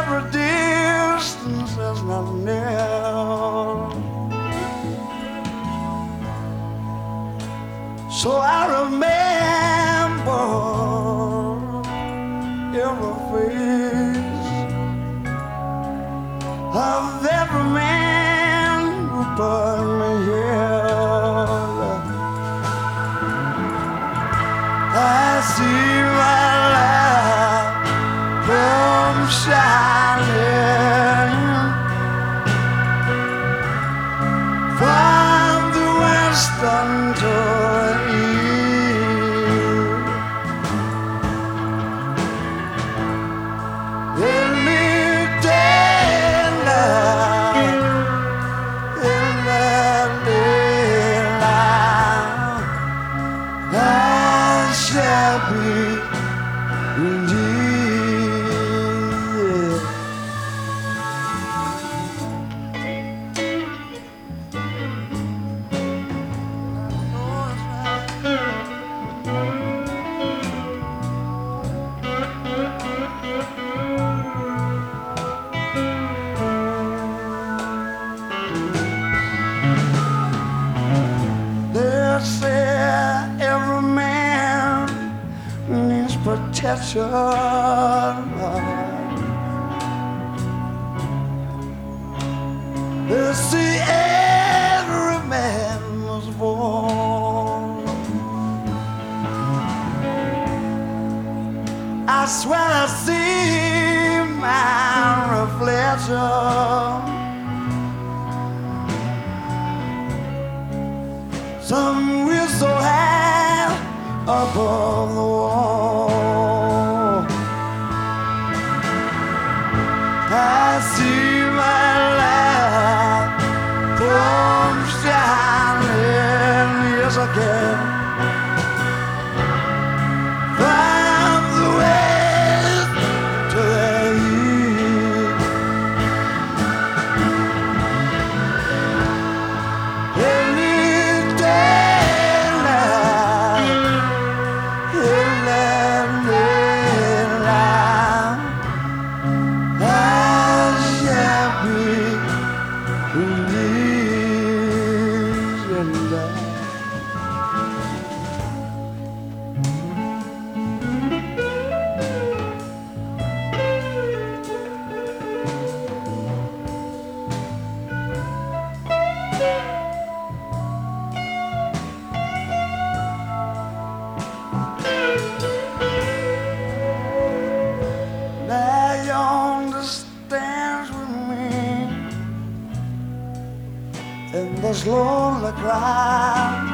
every distance is not near. So I remember every face of every man who put me here. I see my life come shining from the western to the east. Any day now, in that daylight, I shall be indeed. They say every man needs protection. They say every man was born. I swear I see my reflection. Somewhere so high above the wall, I see my life come shining, yes I can, from the west to the east. Any day now, in that daylight, I shall be released and die. Now you understand with me in this lonely crowd.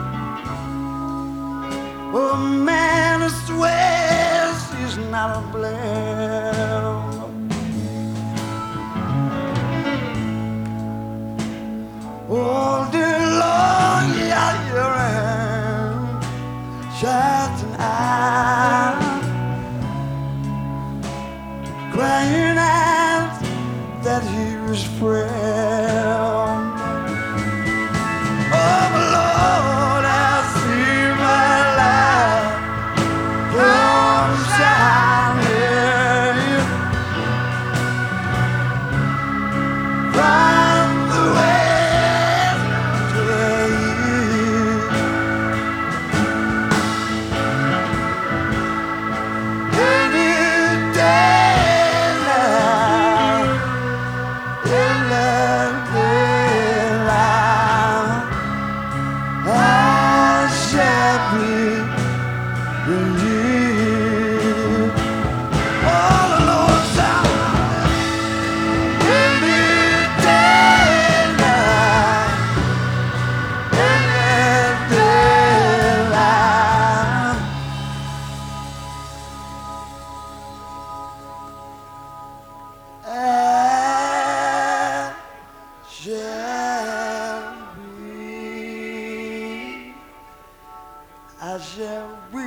A man who swears he's not a blame. All day long, yeah, you're in shouting out, crying out that he was frail. Oh Lord, I see my life come shining from the west to the east. Any day now, in that daylight, I shall be relieved. All alone, any day now, in that daylight, I shall be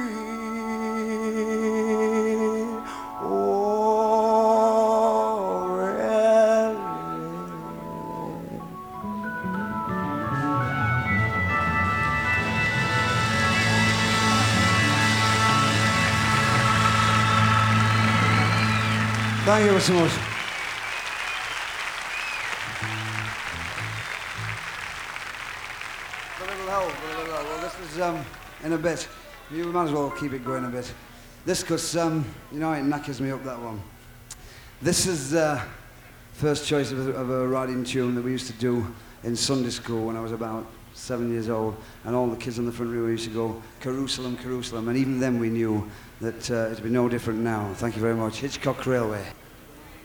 Thank you so much. Well, this is in a bit. You might as well keep it going a bit. This, because, you know, it knackers me up, that one. This is first choice of a riding tune that we used to do in Sunday school when I was about 7 years old, and all the kids on the front row used to go, Jerusalem, Jerusalem, and even then we knew that it'd be no different now. Thank you very much. Hitchcock Railway.